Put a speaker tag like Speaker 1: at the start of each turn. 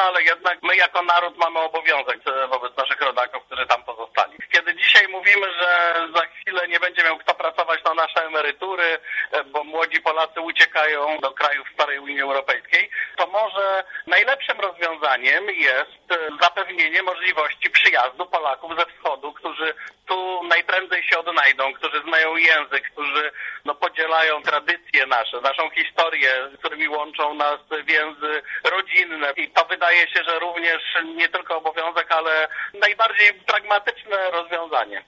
Speaker 1: ale jednak my jako naród mamy obowiązek wobec naszych rodaków, którzy tam pozostali. Kiedy dzisiaj mówimy, że za chwilę nie będzie miał kto pracować na nasze emerytury, bo młodzi Polacy uciekają do krajów starej Unii Europejskiej, to może najlepszym rozwiązaniem jest zapewnienie możliwości przyjazdu Polaków ze wschodu, którzy tu najprędzej się odnajdą, którzy znają język, którzy podzielają tradycje nasze, naszą historię, z którymi łączą nas więzy rodzinne. I to wydaje się, że również nie tylko obowiązek, ale najbardziej pragmatyczne rozwiązanie.